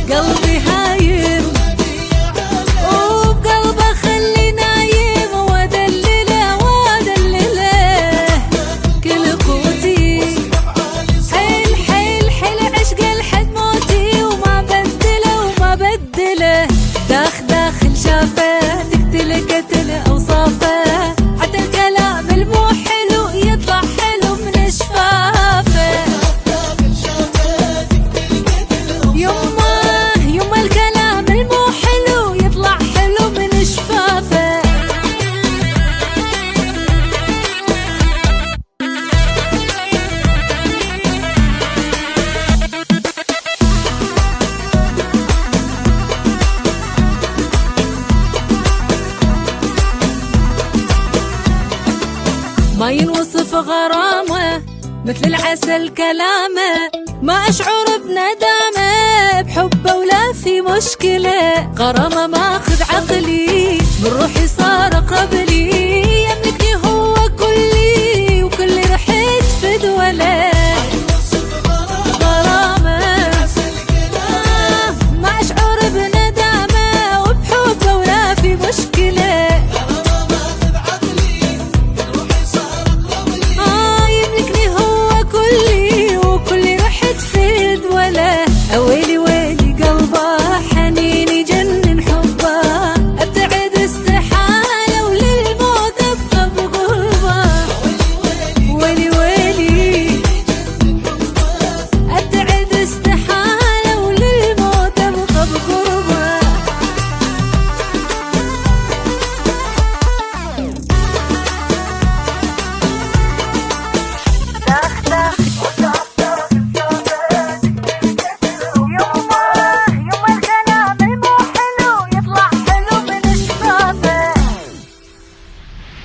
قلبي هايم وبقلبه خلي نايم، وادلله وادلله كل قوتي، حيل حيل حيل عشق الحد موتي، وما بدله وما بدله. داخل شافه تقتل قتل اوصافه، حتى الكلام المو حلو يطلع حلو من شفافه. يما الكلام المو حلو يطلع حلو من شفافه. ما ينوصف غرامه مثل العسل كلامه، ما أشعر بندامه بحبه ولا في مشكلة. غرامه ماخذ عقلي من روحي صار أقرب لي،